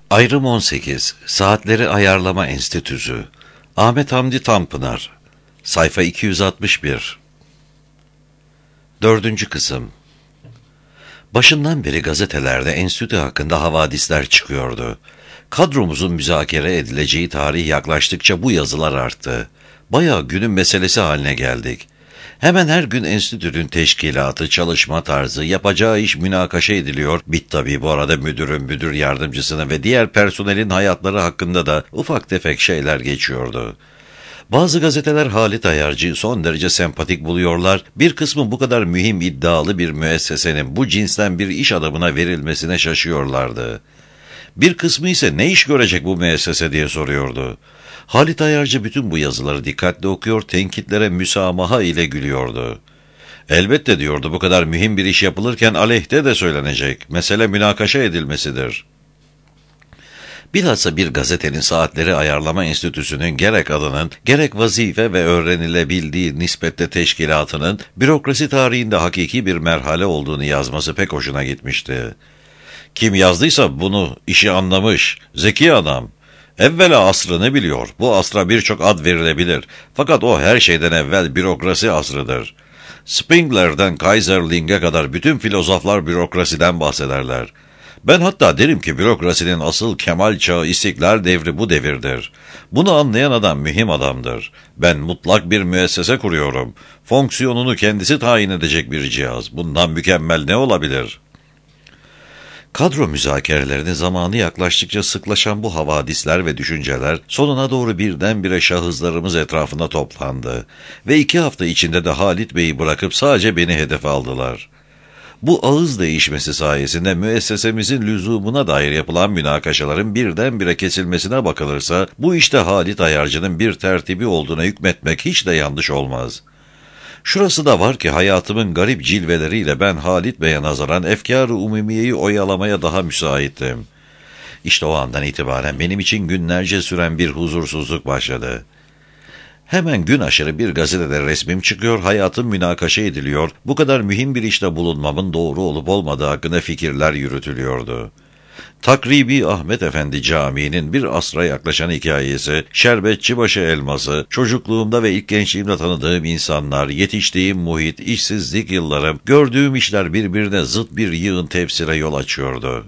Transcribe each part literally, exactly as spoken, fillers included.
Ayrım on sekiz. Saatleri Ayarlama Enstitüsü. Ahmet Hamdi Tanpınar. Sayfa iki yüz altmış bir. Dördüncü kısım. Başından beri gazetelerde enstitü hakkında havadisler çıkıyordu. Kadromuzun müzakere edileceği tarih yaklaştıkça bu yazılar arttı. Bayağı günün meselesi haline geldik. Hemen her gün enstitünün teşkilatı, çalışma tarzı, yapacağı iş münakaşa ediliyor. Bit tabii bu arada müdürün, müdür yardımcısının ve diğer personelin hayatları hakkında da ufak tefek şeyler geçiyordu. Bazı gazeteler Halit Ayarcı'yı son derece sempatik buluyorlar. Bir kısmı bu kadar mühim iddialı bir müessesenin bu cinsten bir iş adamına verilmesine şaşıyorlardı. Bir kısmı ise ne iş görecek bu müessese diye soruyordu. Halit Ayarcı bütün bu yazıları dikkatli okuyor, tenkitlere müsamaha ile gülüyordu. Elbette diyordu, bu kadar mühim bir iş yapılırken aleyhte de söylenecek. Mesele münakaşa edilmesidir. Bilhassa bir gazetenin Saatleri Ayarlama Enstitüsü'nün gerek adının, gerek vazife ve öğrenilebildiği nispette teşkilatının bürokrasi tarihinde hakiki bir merhale olduğunu yazması pek hoşuna gitmişti. Kim yazdıysa bunu işi anlamış, zeki adam. Evvela asrını biliyor. Bu asra birçok ad verilebilir. Fakat o her şeyden evvel bürokrasi asrıdır. Spengler'den Kaiserling'e kadar bütün filozoflar bürokrasiden bahsederler. Ben hatta derim ki bürokrasinin asıl kemal çağı istiklal devri bu devirdir. Bunu anlayan adam mühim adamdır. Ben mutlak bir müessese kuruyorum. Fonksiyonunu kendisi tayin edecek bir cihaz. Bundan mükemmel ne olabilir? Kadro müzakerelerinin zamanı yaklaştıkça sıklaşan bu havadisler ve düşünceler sonuna doğru birdenbire şahıslarımız etrafında toplandı ve iki hafta içinde de Halit Bey'i bırakıp sadece beni hedefe aldılar. Bu ağız değişmesi sayesinde müessesemizin lüzumuna dair yapılan münakaşaların birdenbire kesilmesine bakılırsa bu işte Halit Ayarcı'nın bir tertibi olduğuna hükmetmek hiç de yanlış olmaz. Şurası da var ki hayatımın garip cilveleriyle ben Halit Bey'e nazaran efkâr-ı umumiyeyi oyalamaya daha müsaittim. İşte o andan itibaren benim için günlerce süren bir huzursuzluk başladı. Hemen gün aşırı bir gazetede resmim çıkıyor, hayatım münakaşa ediliyor, bu kadar mühim bir işte bulunmamın doğru olup olmadığı hakkında fikirler yürütülüyordu. Takribi Ahmet Efendi Camii'nin bir asra yaklaşan hikayesi, Şerbetçibaşı elması, çocukluğumda ve ilk gençliğimde tanıdığım insanlar, yetiştiğim muhit, işsizlik yıllarım, gördüğüm işler birbirine zıt bir yığın tefsire yol açıyordu.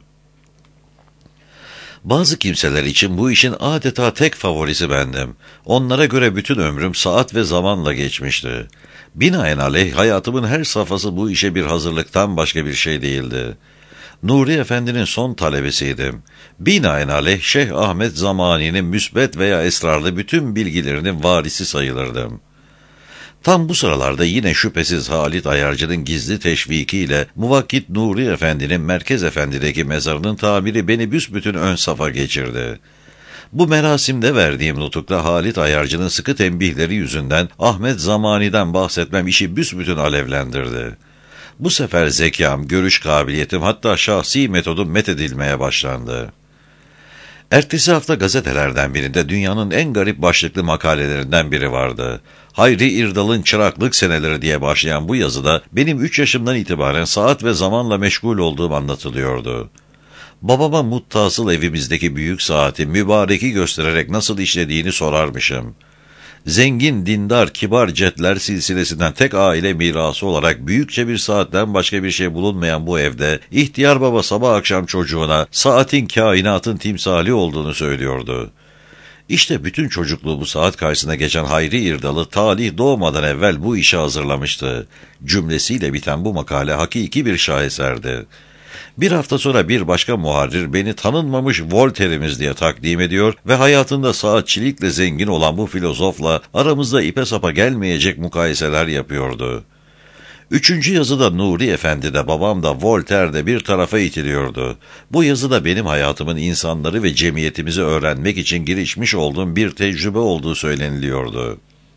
Bazı kimseler için bu işin adeta tek favorisi bendim. Onlara göre bütün ömrüm saat ve zamanla geçmişti. Binaenaleyh hayatımın her safhası bu işe bir hazırlıktan başka bir şey değildi. Nuri Efendi'nin son talebesiydim. Binaenaleyh Şeyh Ahmet Zamani'nin müsbet veya esrarlı bütün bilgilerinin varisi sayılırdım. Tam bu sıralarda yine şüphesiz Halit Ayarcı'nın gizli teşvikiyle Muvakkit Nuri Efendi'nin Merkez Efendi'deki mezarının tabiri beni büsbütün ön safa geçirdi. Bu merasimde verdiğim nutukla Halit Ayarcı'nın sıkı tembihleri yüzünden Ahmet Zamani'den bahsetmem işi büsbütün alevlendirdi. Bu sefer zekam, görüş kabiliyetim hatta şahsi metodum methedilmeye başlandı. Ertesi hafta gazetelerden birinde dünyanın en garip başlıklı makalelerinden biri vardı. Hayri İrdal'ın çıraklık seneleri diye başlayan bu yazıda benim üç yaşımdan itibaren saat ve zamanla meşgul olduğum anlatılıyordu. Babama muttasıl evimizdeki büyük saati mübareki göstererek nasıl işlediğini sorarmışım. Zengin, dindar, kibar cetler silsilesinden tek aile mirası olarak büyükçe bir saatten başka bir şey bulunmayan bu evde, ihtiyar baba sabah akşam çocuğuna saatin kainatın timsali olduğunu söylüyordu. İşte bütün çocukluğu bu saat karşısına geçen Hayri İrdal'ı talih doğmadan evvel bu işe hazırlamıştı. Cümlesiyle biten bu makale hakiki bir şaheserdi. Bir hafta sonra bir başka muharrir beni tanınmamış Voltaire'imiz diye takdim ediyor ve hayatında saatçilikle zengin olan bu filozofla aramızda ipe sapa gelmeyecek mukayeseler yapıyordu. Üçüncü yazıda Nuri Efendi de babam da Voltaire de bir tarafa itiliyordu. Bu yazıda benim hayatımın insanları ve cemiyetimizi öğrenmek için girişmiş olduğum bir tecrübe olduğu söyleniliyordu.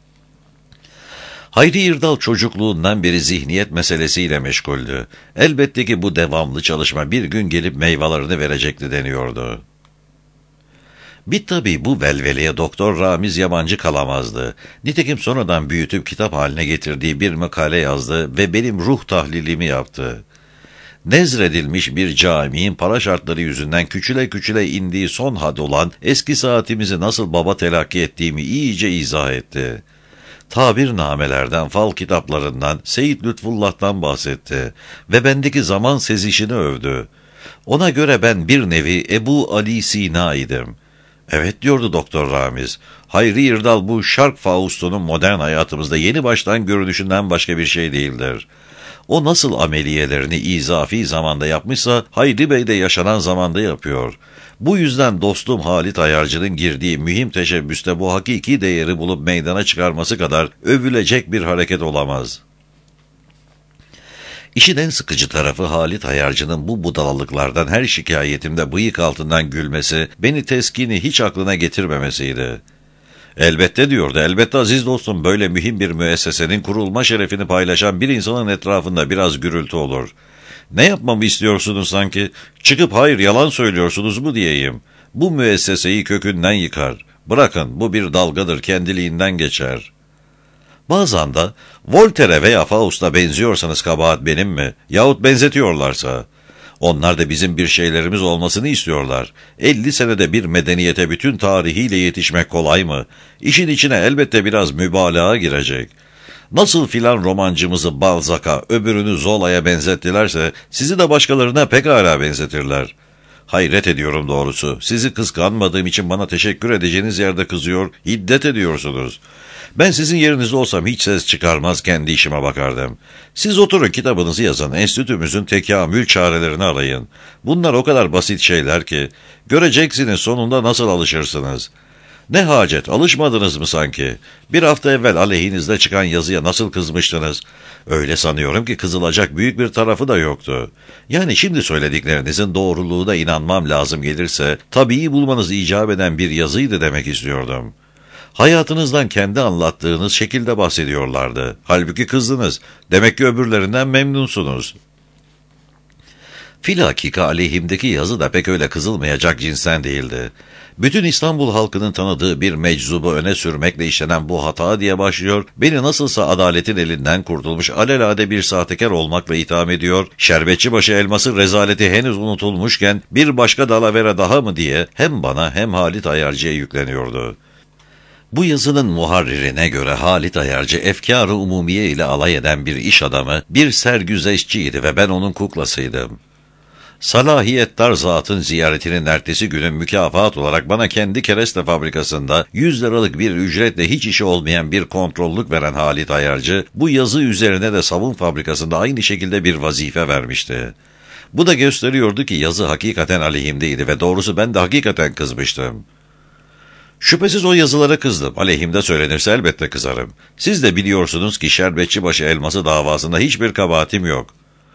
Hayri İrdal çocukluğundan beri zihniyet meselesiyle meşguldü. Elbette ki bu devamlı çalışma bir gün gelip meyvelerini verecekti deniyordu. Bir tabii bu velveleye Doktor Ramiz yabancı kalamazdı. Nitekim sonradan büyütüp kitap haline getirdiği bir makale yazdı ve benim ruh tahlilimi yaptı. Nezredilmiş bir caminin para şartları yüzünden küçüle küçüle indiği son had olan eski saatimizi nasıl baba telakki ettiğimi iyice izah etti. Tabirnamelerden, fal kitaplarından, Seyyid Lütfullah'tan bahsetti ve bendeki zaman sezişini övdü. Ona göre ben bir nevi Ebu Ali Sina idim. Evet diyordu Doktor Ramiz. Hayri İrdal bu Şark Faustus'un modern hayatımızda yeni baştan görünüşünden başka bir şey değildir. O nasıl ameliyelerini izafi zamanda yapmışsa Hayri Bey de yaşanan zamanda yapıyor. Bu yüzden dostum Halit Ayarcı'nın girdiği mühim teşebbüste bu hakiki değeri bulup meydana çıkarması kadar övülecek bir hareket olamaz. İşin en sıkıcı tarafı Halit Ayarcı'nın bu budalalıklardan her şikayetimde bıyık altından gülmesi, beni teskini hiç aklına getirmemesiydi. Elbette diyordu, elbette aziz dostum, böyle mühim bir müessesenin kurulma şerefini paylaşan bir insanın etrafında biraz gürültü olur. Ne yapmamı istiyorsunuz sanki? Çıkıp hayır yalan söylüyorsunuz mu diyeyim. Bu müesseseyi kökünden yıkar. Bırakın, bu bir dalgadır, kendiliğinden geçer. Bazen de Voltaire'e veya Faust'a benziyorsanız kabahat benim mi? Yahut benzetiyorlarsa. Onlar da bizim bir şeylerimiz olmasını istiyorlar. elli senede bir medeniyete bütün tarihiyle yetişmek kolay mı? İşin içine elbette biraz mübalağa girecek. Nasıl filan romancımızı Balzac'a, öbürünü Zola'ya benzettilerse, sizi de başkalarına pekala benzetirler. Hayret ediyorum doğrusu. Sizi kıskanmadığım için bana teşekkür edeceğiniz yerde kızıyor, hiddet ediyorsunuz. Ben sizin yerinizde olsam hiç ses çıkarmaz, kendi işime bakardım. Siz oturun, kitabınızı yazın, enstitümüzün tekamül çarelerini arayın. Bunlar o kadar basit şeyler ki, göreceksiniz sonunda nasıl alışırsınız. Ne hacet, alışmadınız mı sanki? Bir hafta evvel aleyhinizde çıkan yazıya nasıl kızmıştınız? Öyle sanıyorum ki kızılacak büyük bir tarafı da yoktu. Yani şimdi söylediklerinizin doğruluğuna inanmam lazım gelirse, tabii bulmanız icap eden bir yazıydı demek istiyordum. Hayatınızdan kendi anlattığınız şekilde bahsediyorlardı. Halbuki kızdınız. Demek ki öbürlerinden memnunsunuz. Filakika aleyhimdeki yazı da pek öyle kızılmayacak cinsten değildi. Bütün İstanbul halkının tanıdığı bir meczubu öne sürmekle işlenen bu hata diye başlıyor, beni nasılsa adaletin elinden kurtulmuş alelade bir sahtekar olmakla itham ediyor, Şerbetçibaşı elması rezaleti henüz unutulmuşken bir başka dalavere daha mı diye hem bana hem Halit Ayarcı'ya yükleniyordu. Bu yazının muharririne göre Halit Ayarcı efkâr-ı umumiye ile alay eden bir iş adamı, bir sergüzeşçiydi ve ben onun kuklasıydım. Salahiyettar zatın ziyaretinin ertesi günü mükafat olarak bana kendi kereste fabrikasında yüz liralık bir ücretle hiç işi olmayan bir kontrollük veren Halit Ayarcı, bu yazı üzerine de sabun fabrikasında aynı şekilde bir vazife vermişti. Bu da gösteriyordu ki yazı hakikaten aleyhimdeydi ve doğrusu ben de hakikaten kızmıştım. Şüphesiz o yazılara kızdım. Aleyhimde söylenirse elbette kızarım. Siz de biliyorsunuz ki Şerbetçibaşı elması davasında hiçbir kabahatim yok.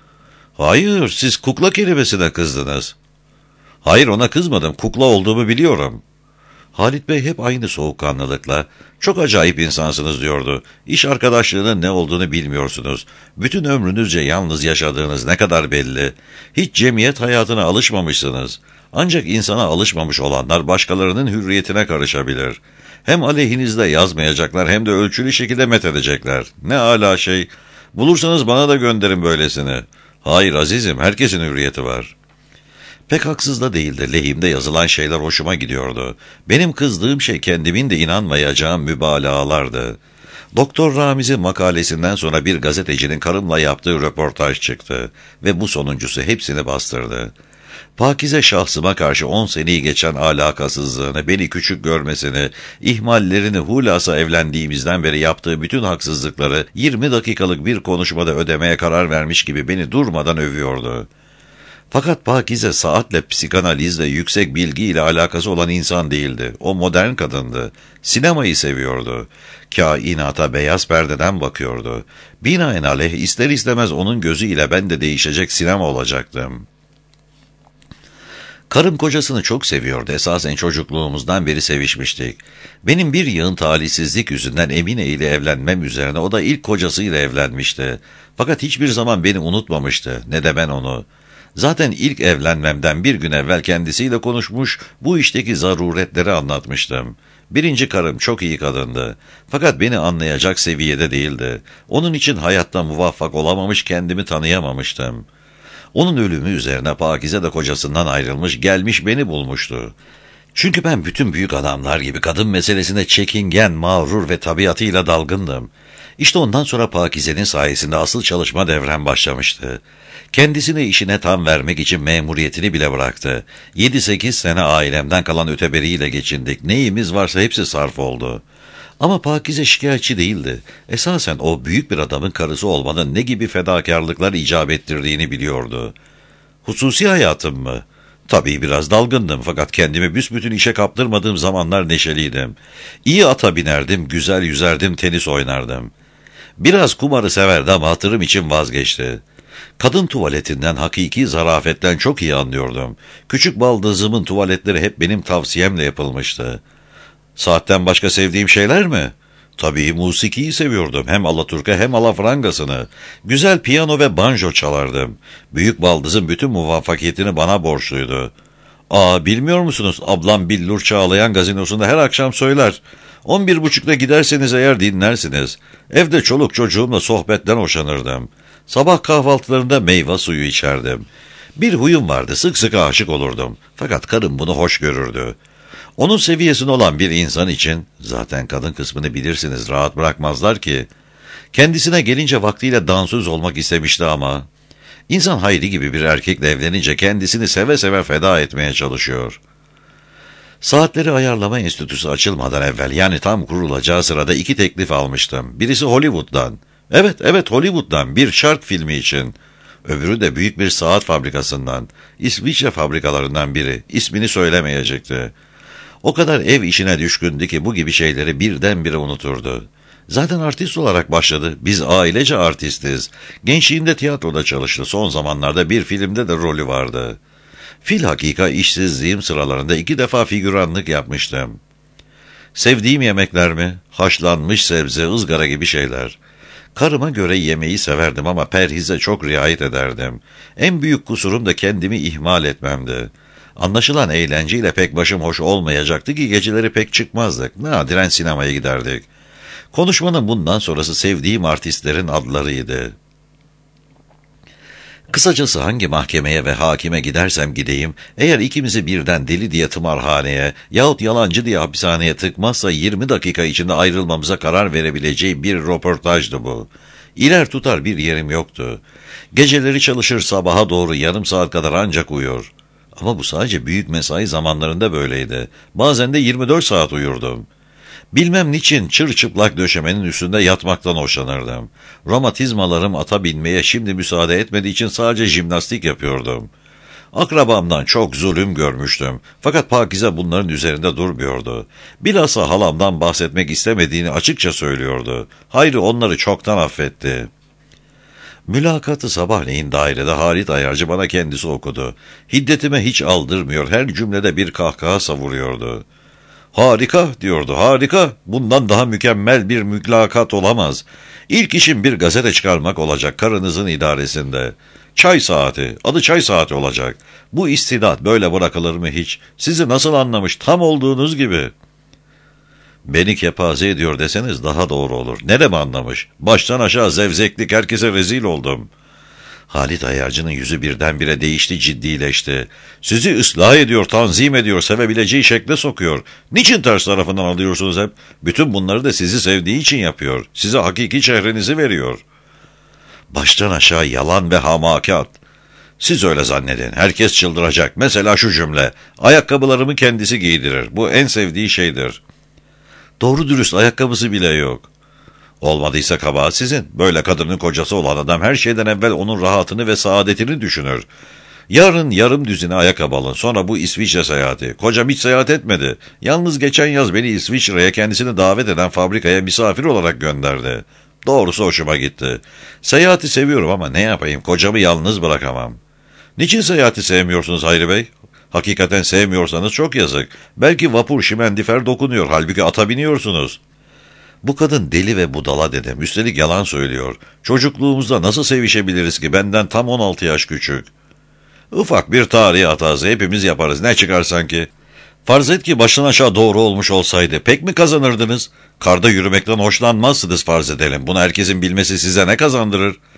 Hayır, siz kukla kelimesine kızdınız. Hayır, ona kızmadım. Kukla olduğumu biliyorum. Halit Bey hep aynı soğukkanlılıkla, çok acayip insansınız diyordu. İş arkadaşlığının ne olduğunu bilmiyorsunuz. Bütün ömrünüzce yalnız yaşadığınız ne kadar belli. Hiç cemiyet hayatına alışmamışsınız. Ancak insana alışmamış olanlar başkalarının hürriyetine karışabilir. Hem aleyhinizde yazmayacaklar hem de ölçülü şekilde methedecekler. Ne âlâ şey. Bulursanız bana da gönderin böylesini. Hayır azizim, herkesin hürriyeti var. Pek haksız da değildi. Lehimde yazılan şeyler hoşuma gidiyordu. Benim kızdığım şey kendimin de inanmayacağım mübalağalardı. Doktor Ramiz'in makalesinden sonra bir gazetecinin karımla yaptığı röportaj çıktı ve bu sonuncusu hepsini bastırdı. Pakize şahsıma karşı on seneyi geçen alakasızlığını, beni küçük görmesini, ihmallerini, hulasa evlendiğimizden beri yaptığı bütün haksızlıkları yirmi dakikalık bir konuşmada ödemeye karar vermiş gibi beni durmadan övüyordu. Fakat Pakize saatle, psikanalizle, yüksek bilgiyle alakası olan insan değildi. O modern kadındı. Sinemayı seviyordu. Kainata beyaz perdeden bakıyordu. Binaenaleyh ister istemez onun gözüyle ben de değişecek sinema olacaktım. Karım kocasını çok seviyordu. Esasen çocukluğumuzdan beri sevişmiştik. Benim bir yığın talihsizlik yüzünden Emine ile evlenmem üzerine o da ilk kocasıyla evlenmişti. Fakat hiçbir zaman beni unutmamıştı. Ne de ben onu. Zaten ilk evlenmemden bir gün evvel kendisiyle konuşmuş, bu işteki zaruretleri anlatmıştım. Birinci karım çok iyi kadındı. Fakat beni anlayacak seviyede değildi. Onun için hayatta muvaffak olamamış, kendimi tanıyamamıştım. Onun ölümü üzerine Pakize de kocasından ayrılmış, gelmiş beni bulmuştu. Çünkü ben bütün büyük adamlar gibi kadın meselesine çekingen, mağrur ve tabiatıyla dalgındım. İşte ondan sonra Pakize'nin sayesinde asıl çalışma devrem başlamıştı. Kendisine işine tam vermek için memuriyetini bile bıraktı. Yedi sekiz sene ailemden kalan öteberiyle geçindik. Neyimiz varsa hepsi sarf oldu. Ama Pakize şikayetçi değildi. Esasen o büyük bir adamın karısı olmanın ne gibi fedakarlıklar icap ettirdiğini biliyordu. Hususi hayatım mı? Tabii biraz dalgındım fakat kendimi büsbütün işe kaptırmadığım zamanlar neşeliydim. İyi ata binerdim, güzel yüzerdim, tenis oynardım. Biraz kumarı severdi ama hatırım için vazgeçti. Kadın tuvaletinden, hakiki zarafetten çok iyi anlıyordum. Küçük baldızımın tuvaletleri hep benim tavsiyemle yapılmıştı. Saatten başka sevdiğim şeyler mi? Tabii musikiyi seviyordum. Hem alaturka hem alafrangasını. Güzel piyano ve banjo çalardım. Büyük baldızın bütün muvaffakiyetini bana borçluydu. Aa, bilmiyor musunuz? Ablam Billur Çağlayan gazinosunda her akşam söyler. On bir buçukta giderseniz eğer dinlersiniz. Evde çoluk çocuğumla sohbetten hoşlanırdım. Sabah kahvaltılarında meyve suyu içerdim. Bir huyum vardı, sık sık aşık olurdum. Fakat karım bunu hoş görürdü. Onun seviyesinde olan bir insan için, zaten kadın kısmını bilirsiniz, rahat bırakmazlar ki. Kendisine gelince vaktiyle dansöz olmak istemişti ama, insan Hayri gibi bir erkekle evlenince kendisini seve seve feda etmeye çalışıyor. Saatleri ayarlama enstitüsü açılmadan evvel, yani tam kurulacağı sırada iki teklif almıştım. Birisi Hollywood'dan. Evet, evet Hollywood'dan bir şark filmi için. Öbürü de büyük bir saat fabrikasından. İsviçre fabrikalarından biri. İsmini söylemeyecekti. O kadar ev işine düşkündü ki bu gibi şeyleri birdenbire unuturdu. Zaten artist olarak başladı. Biz ailece artistiz. Gençliğinde tiyatroda çalıştı. Son zamanlarda bir filmde de rolü vardı. Filhakika işsizliğim sıralarında iki defa figüranlık yapmıştım. Sevdiğim yemekler mi? Haşlanmış sebze, ızgara gibi şeyler. Karıma göre yemeği severdim ama perhize çok riayet ederdim. En büyük kusurum da kendimi ihmal etmemdi. Anlaşılan eğlenceyle pek başım hoş olmayacaktı ki geceleri pek çıkmazdık. Nadiren sinemaya giderdik. Konuşmanın bundan sonrası sevdiğim artistlerin adlarıydı. Kısacası hangi mahkemeye ve hakime gidersem gideyim, eğer ikimizi birden deli diye tımarhaneye yahut yalancı diye hapishaneye tıkmazsa yirmi dakika içinde ayrılmamıza karar verebileceği bir röportajdı bu. İler tutar bir yerim yoktu. Geceleri çalışır, sabaha doğru yarım saat kadar ancak uyur. Ama bu sadece büyük mesai zamanlarında böyleydi. Bazen de yirmi dört saat uyurdum. Bilmem niçin çırçıplak döşemenin üstünde yatmaktan hoşlanırdım. Romatizmalarım ata binmeye şimdi müsaade etmediği için sadece jimnastik yapıyordum. Akrabamdan çok zulüm görmüştüm. Fakat Pakize bunların üzerinde durmuyordu. Bilhassa halamdan bahsetmek istemediğini açıkça söylüyordu. Hayri onları çoktan affetti. Mülakatı sabahleyin dairede Halit Ayarcı bana kendisi okudu. Hiddetime hiç aldırmıyor, her cümlede bir kahkaha savuruyordu. Harika diyordu, harika. Bundan daha mükemmel bir mülakat olamaz. İlk işim bir gazete çıkarmak olacak karınızın idaresinde. Çay saati, adı çay saati olacak. Bu istidat böyle bırakılır mı hiç? Sizi nasıl anlamış, tam olduğunuz gibi. Beni kepaze ediyor deseniz daha doğru olur. Ne mi anlamış? Baştan aşağı zevzeklik, herkese rezil oldum. Halit Ayarcı'nın yüzü birdenbire değişti, ciddileşti. Sizi ıslah ediyor, tanzim ediyor, sevebileceği şekle sokuyor. Niçin ters tarafından alıyorsunuz hep? Bütün bunları da sizi sevdiği için yapıyor. Size hakiki çehrenizi veriyor. Baştan aşağı yalan ve hamakat. Siz öyle zannedin. Herkes çıldıracak. Mesela şu cümle. Ayakkabılarımı kendisi giydirir. Bu en sevdiği şeydir. Doğru dürüst ayakkabısı bile yok. Olmadıysa kabahat sizin. Böyle kadının kocası olan adam her şeyden evvel onun rahatını ve saadetini düşünür. Yarın yarım düzine ayakkabı alın. Sonra bu İsviçre seyahati. Kocam hiç seyahat etmedi. Yalnız geçen yaz beni İsviçre'ye kendisini davet eden fabrikaya misafir olarak gönderdi. Doğrusu hoşuma gitti. Seyahati seviyorum ama ne yapayım, kocamı yalnız bırakamam. Niçin seyahati sevmiyorsunuz Hayri Bey? Hakikaten sevmiyorsanız çok yazık. Belki vapur şimendifer dokunuyor, halbuki ata biniyorsunuz. Bu kadın deli ve budala dedim. Üstelik yalan söylüyor. Çocukluğumuzda nasıl sevişebiliriz ki, benden tam on altı yaş küçük. Ufak bir tarihi hatası hepimiz yaparız, ne çıkar sanki. Farz et ki baştan aşağı doğru olmuş olsaydı pek mi kazanırdınız? Karda yürümekten hoşlanmazsınız farz edelim. Bunu herkesin bilmesi size ne kazandırır?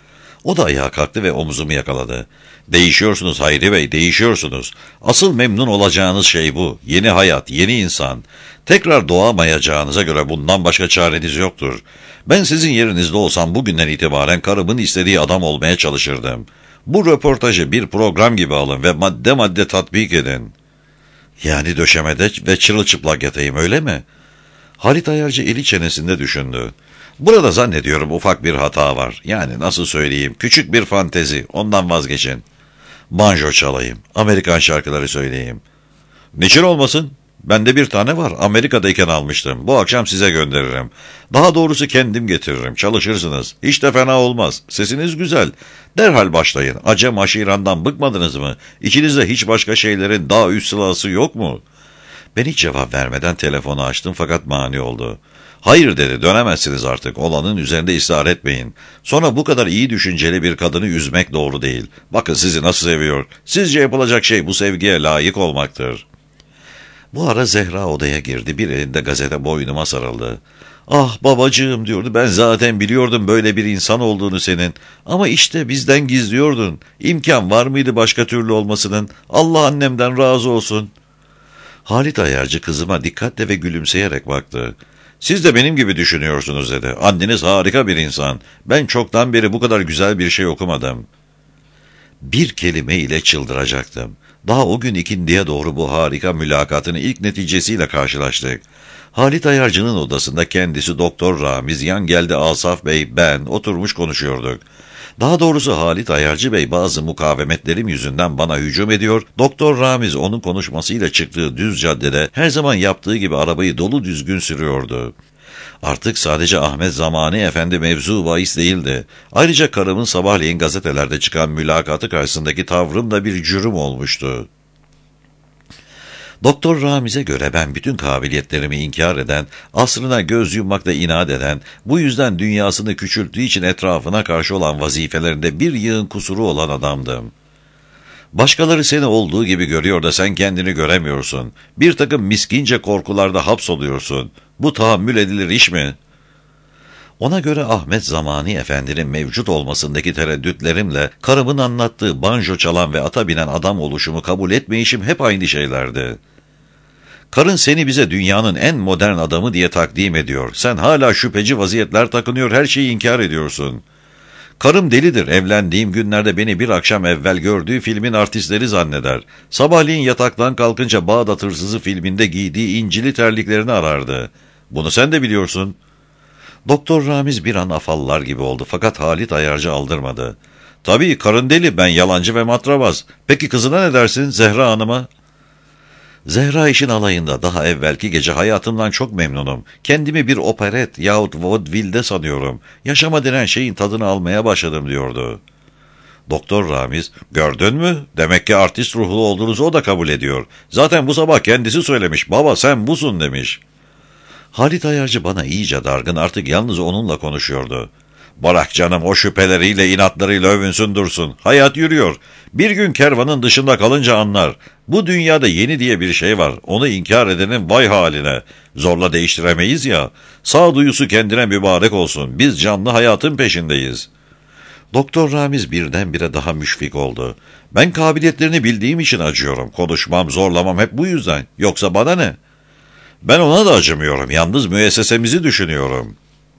O da ayağa kalktı ve omuzumu yakaladı. Değişiyorsunuz Hayri Bey, değişiyorsunuz. Asıl memnun olacağınız şey bu. Yeni hayat, yeni insan. Tekrar doğamayacağınıza göre bundan başka çareniz yoktur. Ben sizin yerinizde olsam bugünden itibaren karımın istediği adam olmaya çalışırdım. Bu röportajı bir program gibi alın ve madde madde tatbik edin. Yani döşemede ve çırılçıplak yatayım, öyle mi? Halit Ayarcı eli çenesinde düşündü. Burada zannediyorum ufak bir hata var. Yani nasıl söyleyeyim, küçük bir fantezi, ondan vazgeçin. Banjo çalayım, Amerikan şarkıları söyleyeyim. Niçin olmasın? Bende bir tane var, Amerika'dayken almıştım. Bu akşam size gönderirim. Daha doğrusu kendim getiririm, çalışırsınız. Hiç de fena olmaz, sesiniz güzel. Derhal başlayın, acem aşirandan bıkmadınız mı? İçinizde hiç başka şeylerin daha üst sılası yok mu? Ben hiç cevap vermeden telefonu açtım fakat mani oldu. Hayır dedi, dönemezsiniz artık, olanın üzerinde ısrar etmeyin. Sonra bu kadar iyi düşünceli bir kadını üzmek doğru değil. Bakın sizi nasıl seviyor. Sizce yapılacak şey bu sevgiye layık olmaktır. Bu ara Zehra odaya girdi, bir elinde gazete boynuma sarıldı. Ah babacığım diyordu, ben zaten biliyordum böyle bir insan olduğunu senin. Ama işte bizden gizliyordun. İmkan var mıydı başka türlü olmasının? Allah annemden razı olsun. Halit Ayarcı kızıma dikkatle ve gülümseyerek baktı. Siz de benim gibi düşünüyorsunuz dedi. Anneniz harika bir insan. Ben çoktan beri bu kadar güzel bir şey okumadım. Bir kelime ile çıldıracaktım. Daha o gün ikindiye doğru bu harika mülakatın ilk neticesiyle karşılaştık. Halit Ayarcı'nın odasında kendisi Doktor Ramiz, yan geldi Asaf Bey, ben oturmuş konuşuyorduk. Daha doğrusu Halit Ayarcı Bey bazı mukavemetlerim yüzünden bana hücum ediyor, Doktor Ramiz onun konuşmasıyla çıktığı düz caddede her zaman yaptığı gibi arabayı dolu düzgün sürüyordu. Artık sadece Ahmet Zamani Efendi mevzu bahis değildi. Ayrıca karımın sabahleyin gazetelerde çıkan mülakatı karşısındaki tavrım da bir cürüm olmuştu. Doktor Ramiz'e göre ben bütün kabiliyetlerimi inkar eden, asrına göz yummakta inat eden, bu yüzden dünyasını küçülttüğü için etrafına karşı olan vazifelerinde bir yığın kusuru olan adamdım. Başkaları seni olduğu gibi görüyor da sen kendini göremiyorsun. Bir takım miskince korkularda hapsoluyorsun. Bu tahammül edilir iş mi? Ona göre Ahmet Zamani Efendi'nin mevcut olmasındaki tereddütlerimle karımın anlattığı banjo çalan ve ata binen adam oluşumu kabul etmeyişim hep aynı şeylerdi. Karın seni bize dünyanın en modern adamı diye takdim ediyor. Sen hala şüpheci vaziyetler takınıyor, her şeyi inkar ediyorsun. Karım delidir, evlendiğim günlerde beni bir akşam evvel gördüğü filmin artistleri zanneder. Sabahleyin yataktan kalkınca Bağdat Hırsızı filminde giydiği incili terliklerini arardı. Bunu sen de biliyorsun. Doktor Ramiz bir an afallar gibi oldu fakat Halit Ayarcı aldırmadı. Tabii karın deli, ben yalancı ve matrabaz. Peki kızına ne dersin, Zehra Hanım'a? Zehra işin alayında daha evvelki gece hayatımdan çok memnunum. Kendimi bir operet yahut vaudeville'de sanıyorum. Yaşama denen şeyin tadını almaya başladım diyordu. Doktor Ramiz, gördün mü? Demek ki artist ruhlu olduğunuzu o da kabul ediyor. Zaten bu sabah kendisi söylemiş, baba sen busun demiş. Halit Ayarcı bana iyice dargın, artık yalnız onunla konuşuyordu. Bırak canım, o şüpheleriyle inatlarıyla övünsün dursun. Hayat yürüyor. Bir gün kervanın dışında kalınca anlar. Bu dünyada yeni diye bir şey var. Onu inkar edenin vay haline. Zorla değiştiremeyiz ya. Sağduyusu kendine mübarek olsun. Biz canlı hayatın peşindeyiz. Doktor Ramiz birdenbire daha müşfik oldu. Ben kabiliyetlerini bildiğim için acıyorum. Konuşmam, zorlamam hep bu yüzden. Yoksa bana ne? Ben ona da acımıyorum. Yalnız müessesemizi düşünüyorum.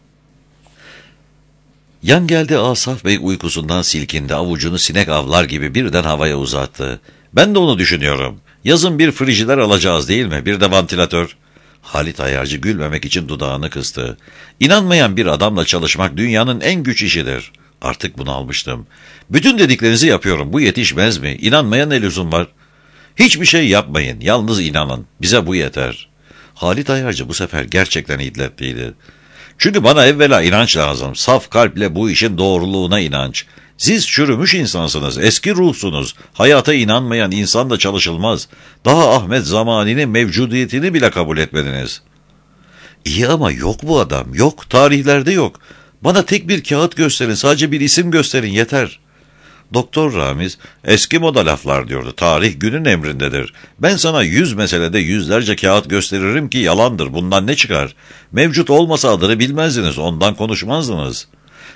Yan geldi Asaf Bey uykusundan silkindi, avucunu sinek avlar gibi birden havaya uzattı. Ben de onu düşünüyorum. Yazın bir frijider alacağız değil mi? Bir de vantilatör. Halit Ayarcı gülmemek için dudağını kıstı. İnanmayan bir adamla çalışmak dünyanın en güç işidir. Artık bunu almıştım. Bütün dediklerinizi yapıyorum. Bu yetişmez mi? İnanmaya ne lüzum var? Hiçbir şey yapmayın. Yalnız inanın. Bize bu yeter. Halit Ayarcı bu sefer gerçekten iddetliydi. Çünkü bana evvela inanç lazım. Saf kalple bu işin doğruluğuna inanç. Siz çürümüş insansınız, eski ruhsunuz. Hayata inanmayan insanla çalışılmaz. Daha Ahmet Zamani'nin mevcudiyetini bile kabul etmediniz. İyi ama yok bu adam, yok. Tarihlerde yok. Bana tek bir kağıt gösterin, sadece bir isim gösterin yeter. Doktor Ramiz, eski moda laflar diyordu. Tarih günün emrindedir. Ben sana yüz meselede yüzlerce kağıt gösteririm ki yalandır. Bundan ne çıkar? Mevcut olmasa adını bilmezdiniz, ondan konuşmazdınız.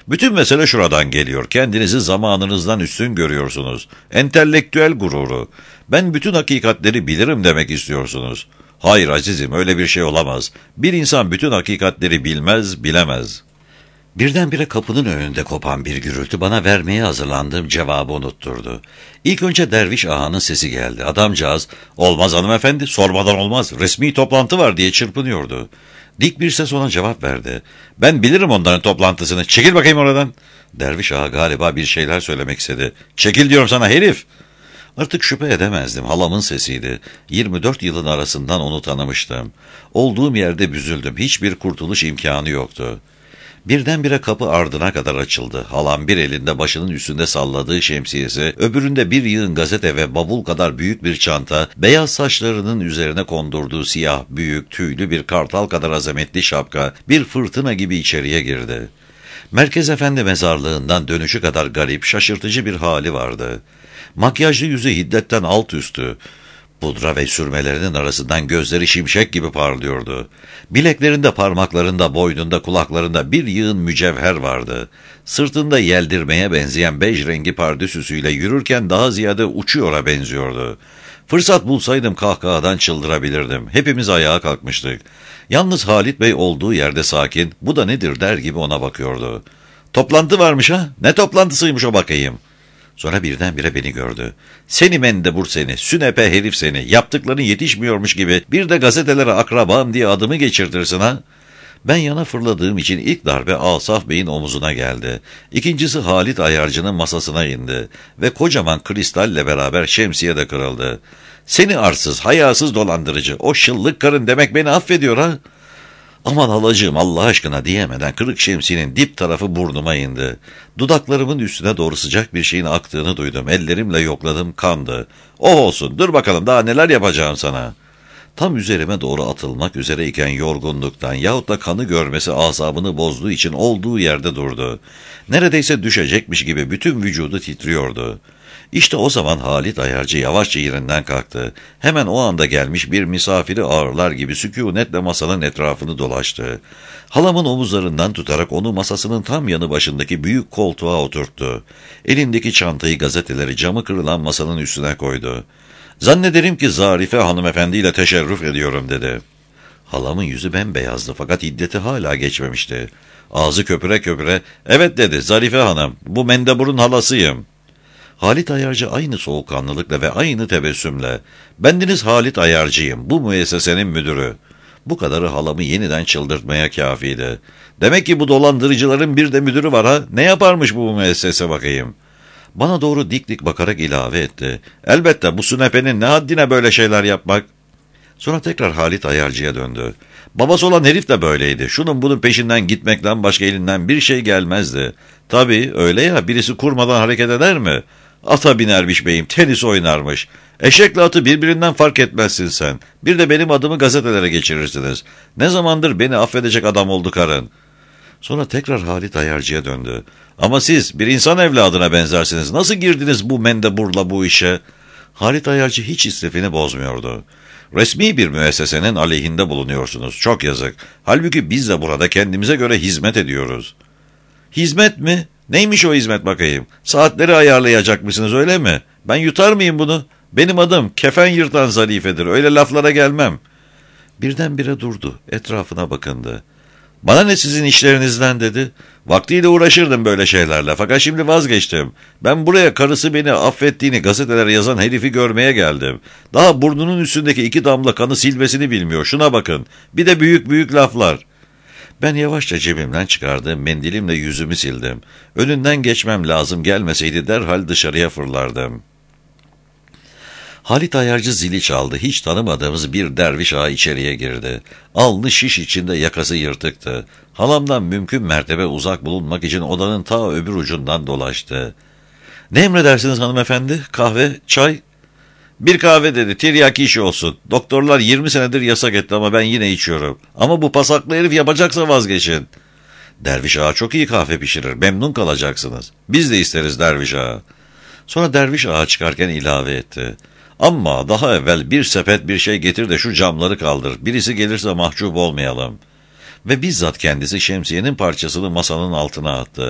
Bütün mesele şuradan geliyor. Kendinizi zamanınızdan üstün görüyorsunuz. Entelektüel gururu. Ben bütün hakikatleri bilirim demek istiyorsunuz. Hayır azizim, öyle bir şey olamaz. Bir insan bütün hakikatleri bilmez, bilemez. Birdenbire kapının önünde kopan bir gürültü bana vermeye hazırlandığım cevabı unutturdu. İlk önce derviş ağanın sesi geldi. Adamcağız, "Olmaz hanımefendi, sormadan olmaz, resmi toplantı var," diye çırpınıyordu. Dik bir ses ona cevap verdi. "Ben bilirim onların toplantısını, çekil bakayım oradan." Derviş ağa galiba bir şeyler söylemek istedi. "Çekil diyorum sana herif!" Artık şüphe edemezdim. Halamın sesiydi. yirmi dört yılın arasından onu tanımıştım. Olduğum yerde büzüldüm. Hiçbir kurtuluş imkanı yoktu. Birdenbire kapı ardına kadar açıldı. Halam bir elinde başının üstünde salladığı şemsiyesi, öbüründe bir yığın gazete ve bavul kadar büyük bir çanta, beyaz saçlarının üzerine kondurduğu siyah, büyük, tüylü bir kartal kadar azametli şapka, bir fırtına gibi içeriye girdi. Merkez Efendi mezarlığından dönüşü kadar garip, şaşırtıcı bir hali vardı. Makyajlı yüzü hiddetten alt üstü. Pudra ve sürmelerinin arasından gözleri şimşek gibi parlıyordu. Bileklerinde, parmaklarında, boynunda, kulaklarında bir yığın mücevher vardı. Sırtında yeldirmeye benzeyen bej rengi pardösüsüyle yürürken daha ziyade uçuyora benziyordu. Fırsat bulsaydım kahkahadan çıldırabilirdim. Hepimiz ayağa kalkmıştık. Yalnız Halit Bey olduğu yerde sakin, "Bu da nedir?" der gibi ona bakıyordu. "Toplantı varmış ha? Ne toplantısıymış o bakayım?" Sonra birdenbire beni gördü. "Seni mendebur seni, sünepe herif seni, yaptıkların yetişmiyormuş gibi bir de gazetelere akrabam diye adımı geçirtirsin ha?" Ben yana fırladığım için ilk darbe Asaf Bey'in omuzuna geldi. İkincisi Halit Ayarcı'nın masasına indi ve kocaman kristalle beraber şemsiye de kırıldı. "Seni arsız, hayasız dolandırıcı, o şıllık karın demek beni affediyor ha?" "Aman halacığım, Allah aşkına," diyemeden kırık şemsiyenin dip tarafı burnuma indi. Dudaklarımın üstüne doğru sıcak bir şeyin aktığını duydum. Ellerimle yokladım, kandı. "Oh olsun, dur bakalım daha neler yapacağım sana." Tam üzerime doğru atılmak üzereyken yorgunluktan yahut da kanı görmesi asabını bozduğu için olduğu yerde durdu. Neredeyse düşecekmiş gibi bütün vücudu titriyordu. İşte o zaman Halit Ayarcı yavaşça yerinden kalktı. Hemen o anda gelmiş bir misafiri ağırlar gibi sükunetle masanın etrafını dolaştı. Halamın omuzlarından tutarak onu masasının tam yanı başındaki büyük koltuğa oturttu. Elindeki çantayı, gazeteleri camı kırılan masanın üstüne koydu. "Zannederim ki Zarife hanımefendiyle teşerrüf ediyorum," dedi. Halamın yüzü bembeyazdı fakat hiddeti hala geçmemişti. Ağzı köpüre köpüre, "Evet," dedi, "Zarife hanım, bu mendeburun halasıyım." Halit Ayarcı aynı soğukkanlılıkla ve aynı tebessümle, "Bendeniz Halit Ayarcıyım, bu müessesenin müdürü." Bu kadarı halamı yeniden çıldırtmaya kâfiydi. "Demek ki bu dolandırıcıların bir de müdürü var ha? Ne yaparmış bu müessese bakayım?" Bana doğru dik dik bakarak ilave etti. "Elbette bu sünepenin ne haddine böyle şeyler yapmak?" Sonra tekrar Halit Ayarcı'ya döndü. "Babası olan herif de böyleydi. Şunun bunun peşinden gitmekten başka elinden bir şey gelmezdi. Tabii öyle ya, birisi kurmadan hareket eder mi? Ata binermiş beyim, tenis oynarmış. Eşekle atı birbirinden fark etmezsin sen. Bir de benim adımı gazetelere geçirirsiniz. Ne zamandır beni affedecek adam oldu karın." Sonra tekrar Halit Ayarcı'ya döndü. "Ama siz bir insan evladına benzersiniz. Nasıl girdiniz bu mendeburla bu işe?" Halit Ayarcı hiç istifini bozmuyordu. "Resmi bir müessesenin aleyhinde bulunuyorsunuz. Çok yazık. Halbuki biz de burada kendimize göre hizmet ediyoruz." "Hizmet mi? Neymiş o hizmet bakayım? Saatleri ayarlayacakmışsınız öyle mi? Ben yutar mıyım bunu? Benim adım kefen yırtan Zarife'dir. Öyle laflara gelmem." Birdenbire durdu. Etrafına bakındı. "Bana ne sizin işlerinizden," dedi. "Vaktiyle uğraşırdım böyle şeylerle fakat şimdi vazgeçtim. Ben buraya karısı beni affettiğini gazetelere yazan herifi görmeye geldim. Daha burnunun üstündeki iki damla kanı silmesini bilmiyor. Şuna bakın. Bir de büyük büyük laflar." Ben yavaşça cebimden çıkardığım mendilimle yüzümü sildim. Önünden geçmem lazım gelmeseydi derhal dışarıya fırlardım. Halit Ayarcı zili çaldı. Hiç tanımadığımız bir derviş ağa içeriye girdi. Alnı şiş içinde, yakası yırtıktı. Halamdan mümkün mertebe uzak bulunmak için odanın ta öbür ucundan dolaştı. "Ne emredersiniz hanımefendi? Kahve, çay?" "Bir kahve," dedi. "Tiryaki işi olsun. Doktorlar yirmi senedir yasak etti ama ben yine içiyorum. Ama bu pasaklı herif yapacaksa vazgeçin." "Derviş ağa çok iyi kahve pişirir. Memnun kalacaksınız." "Biz de isteriz derviş ağa." Sonra derviş ağa çıkarken ilave etti. "Ama daha evvel bir sepet bir şey getir de şu camları kaldır. Birisi gelirse mahcup olmayalım." Ve bizzat kendisi şemsiyenin parçasını masanın altına attı.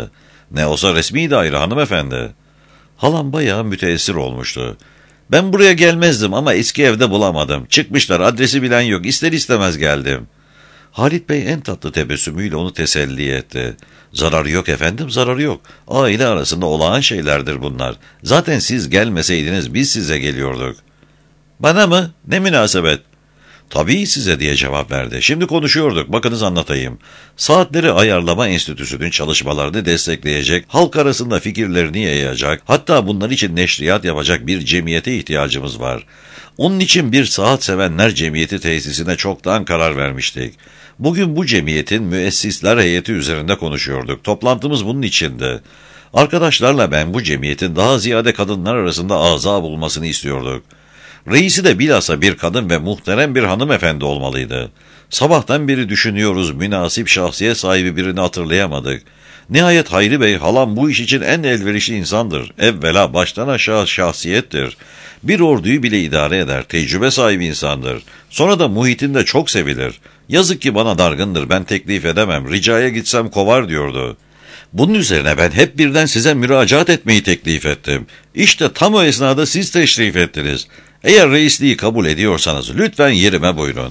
Ne olsa resmi daire hanımefendi. Halam bayağı müteessir olmuştu. Ben buraya gelmezdim ama eski evde bulamadım. Çıkmışlar, adresi bilen yok. İster istemez geldim. Halit Bey en tatlı tebessümüyle onu teselli etti. Zararı yok efendim, zararı yok. Aile arasında olağan şeylerdir bunlar. Zaten siz gelmeseydiniz biz size geliyorduk. Bana mı? Ne münasebet? Tabii size diye cevap verdi. Şimdi konuşuyorduk, bakınız anlatayım. Saatleri Ayarlama Enstitüsü'nün çalışmalarını destekleyecek, halk arasında fikirlerini yayacak, hatta bunlar için neşriyat yapacak bir cemiyete ihtiyacımız var. Onun için bir Saat Sevenler Cemiyeti tesisine çoktan karar vermiştik. Bugün bu cemiyetin müessisler heyeti üzerinde konuşuyorduk. Toplantımız bunun içindi. Arkadaşlarla ben bu cemiyetin daha ziyade kadınlar arasında azâ bulmasını istiyorduk. Reisi de bilhassa bir kadın ve muhterem bir hanımefendi olmalıydı. Sabahtan beri düşünüyoruz, münasip şahsiyet sahibi birini hatırlayamadık. Nihayet Hayri Bey, halam bu iş için en elverişli insandır. Evvela baştan aşağı şahsiyettir. Bir orduyu bile idare eder, tecrübe sahibi insandır. Sonra da muhitinde çok sevilir. Yazık ki bana dargındır, ben teklif edemem, ricaya gitsem kovar diyordu. Bunun üzerine ben hep birden size müracaat etmeyi teklif ettim. İşte tam o esnada siz teşrif ettiniz. Eğer reisliği kabul ediyorsanız lütfen yerime buyurun.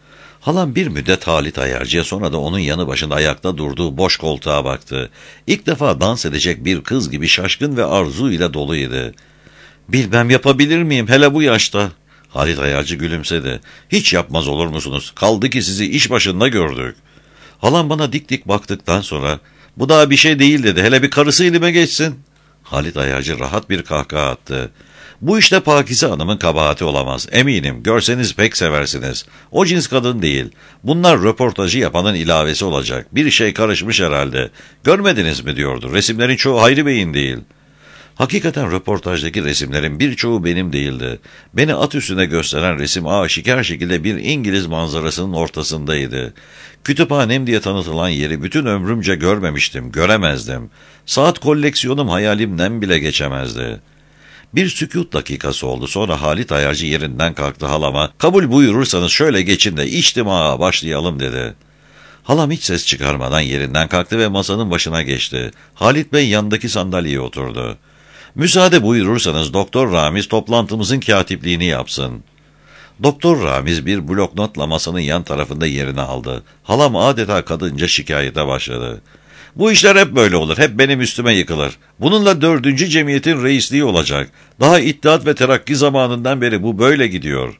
Halam bir müddet Halit Ayarcı'ya, sonra da onun yanı başında ayakta durduğu boş koltuğa baktı. İlk defa dans edecek bir kız gibi şaşkın ve arzu ile doluydu. Bilmem yapabilir miyim hele bu yaşta? Halit Ayarcı gülümsedi. Hiç yapmaz olur musunuz? Kaldı ki sizi iş başında gördük. Halam bana dik dik baktıktan sonra bu daha bir şey değil dedi. Hele bir karısı elime geçsin. Halit Ayarcı rahat bir kahkaha attı. Bu işte Pakize Hanım'ın kabahati olamaz. Eminim görseniz pek seversiniz. O cins kadın değil. Bunlar röportajı yapanın ilavesi olacak. Bir şey karışmış herhalde. Görmediniz mi diyordu. Resimlerin çoğu Hayri Bey'in değil. Hakikaten röportajdaki resimlerin birçoğu benim değildi. Beni at üstüne gösteren resim aşikar şekilde bir İngiliz manzarasının ortasındaydı. Kütüphanem diye tanıtılan yeri bütün ömrümce görmemiştim, göremezdim. Saat koleksiyonum hayalimden bile geçemezdi. Bir sükût dakikası oldu, sonra Halit Ayarcı yerinden kalktı halama, kabul buyurursanız şöyle geçin de içtimaa başlayalım dedi. Halam hiç ses çıkarmadan yerinden kalktı ve masanın başına geçti. Halit Bey yanındaki sandalyeye oturdu. Müsaade buyurursanız Doktor Ramiz toplantımızın katipliğini yapsın. Doktor Ramiz bir bloknotla masanın yan tarafında yerini aldı. Halam adeta kadınca şikayete başladı. Bu işler hep böyle olur, hep benim üstüme yıkılır. Bununla dördüncü cemiyetin reisliği olacak. Daha İttihat ve Terakki zamanından beri bu böyle gidiyor.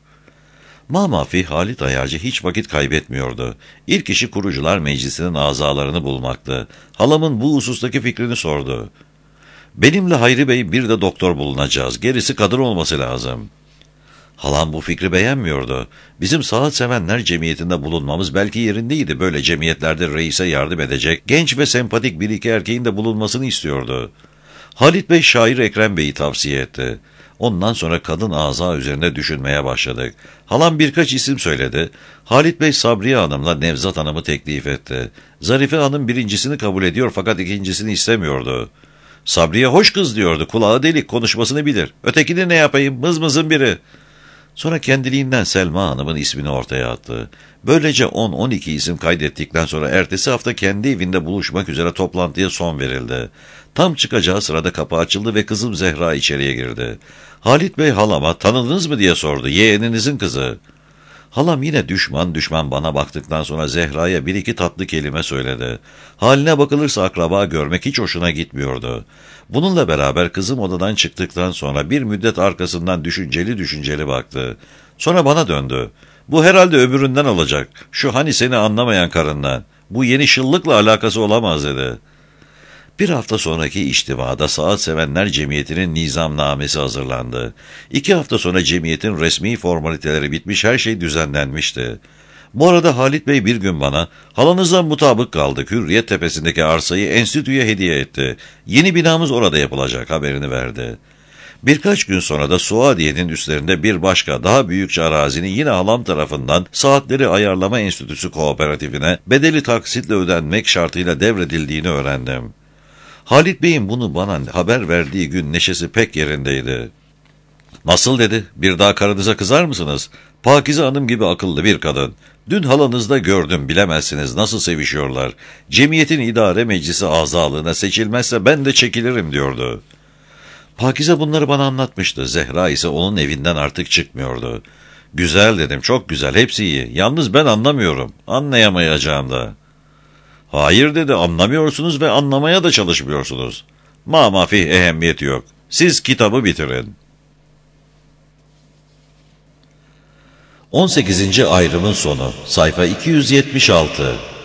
Mamafi Halit Ayarcı hiç vakit kaybetmiyordu. İlk işi kurucular meclisinin azalarını bulmaktı. Halamın bu husustaki fikrini sordu. Benimle Hayri Bey bir de doktor bulunacağız. Gerisi kadın olması lazım. Halam bu fikri beğenmiyordu. Bizim Saat Sevenler Cemiyeti'nde bulunmamız belki yerindeydi. Böyle cemiyetlerde reise yardım edecek genç ve sempatik bir iki erkeğin de bulunmasını istiyordu. Halit Bey şair Ekrem Bey'i tavsiye etti. Ondan sonra kadın aza üzerinde düşünmeye başladık. Halam birkaç isim söyledi. Halit Bey Sabriye Hanım'la Nevzat Hanım'ı teklif etti. Zarife Hanım birincisini kabul ediyor fakat ikincisini istemiyordu. Sabriye hoş kız diyordu, kulağı delik, konuşmasını bilir. Ötekini ne yapayım, mızmızın biri. Sonra kendiliğinden Selma Hanım'ın ismini ortaya attı. Böylece on on iki isim kaydettikten sonra ertesi hafta kendi evinde buluşmak üzere toplantıya son verildi. Tam çıkacağı sırada kapı açıldı ve kızım Zehra içeriye girdi. Halit Bey halama tanıdınız mı diye sordu. Yeğeninizin kızı. Halam yine düşman düşman bana baktıktan sonra Zehra'ya bir iki tatlı kelime söyledi. Haline bakılırsa akraba görmek hiç hoşuna gitmiyordu. Bununla beraber kızım odadan çıktıktan sonra bir müddet arkasından düşünceli düşünceli baktı. Sonra bana döndü. Bu herhalde öbüründen olacak. Şu hani seni anlamayan karından. Bu yeni şıllıkla alakası olamaz dedi. Bir hafta sonraki içtimada Saat Sevenler Cemiyeti'nin nizamnamesi hazırlandı. İki hafta sonra cemiyetin resmi formaliteleri bitmiş, her şey düzenlenmişti. Bu arada Halit Bey bir gün bana, halanızdan mutabık kaldık, Hürriyet Tepesi'ndeki arsayı enstitüye hediye etti. Yeni binamız orada yapılacak haberini verdi. Birkaç gün sonra da Suadiye'nin üstlerinde bir başka, daha büyükçe arazinin yine halam tarafından Saatleri Ayarlama Enstitüsü Kooperatifine bedeli taksitle ödenmek şartıyla devredildiğini öğrendim. Halit Bey'in bunu bana haber verdiği gün neşesi pek yerindeydi. Nasıl dedi, bir daha karınıza kızar mısınız? Pakize Hanım gibi akıllı bir kadın. Dün halanızda gördüm, bilemezsiniz nasıl sevişiyorlar. Cemiyetin idare meclisi azalığına seçilmezse ben de çekilirim diyordu. Pakize bunları bana anlatmıştı. Zehra ise onun evinden artık çıkmıyordu. Güzel dedim, çok güzel, hepsi iyi. Yalnız ben anlamıyorum, anlayamayacağım da. Hayır dedi, anlamıyorsunuz ve anlamaya da çalışmıyorsunuz. Ma mafih ehemmiyeti yok. Siz kitabı bitirin. on sekizinci ayrımın sonu, sayfa iki yüz yetmiş altı.